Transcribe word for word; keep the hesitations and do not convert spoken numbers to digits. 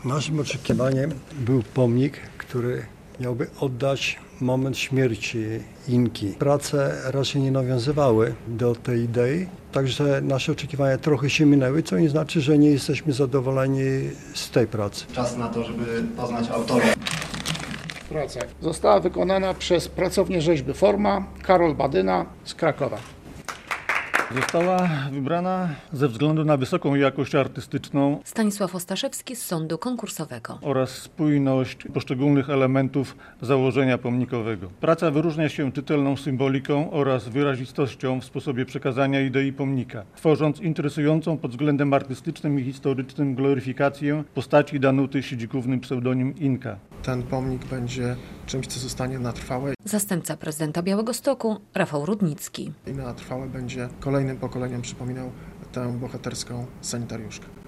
Naszym oczekiwaniem był pomnik, który miałby oddać moment śmierci Inki. Prace raczej nie nawiązywały do tej idei, także nasze oczekiwania trochę się minęły, co nie znaczy, że nie jesteśmy zadowoleni z tej pracy. Czas na to, żeby poznać autora. Praca została wykonana przez pracownię rzeźby Forma Karol Badyna z Krakowa. Została wybrana ze względu na wysoką jakość artystyczną Stanisław Ostaszewski z Sądu Konkursowego oraz spójność poszczególnych elementów założenia pomnikowego. Praca wyróżnia się czytelną symboliką oraz wyrazistością w sposobie przekazania idei pomnika, tworząc interesującą pod względem artystycznym i historycznym gloryfikację postaci Danuty Siedzikówny pseudonim Inka. Ten pomnik będzie czymś, co zostanie na trwałe. Zastępca prezydenta Białegostoku Rafał Rudnicki. I na trwałe będzie kolejnym pokoleniom przypominał tę bohaterską sanitariuszkę.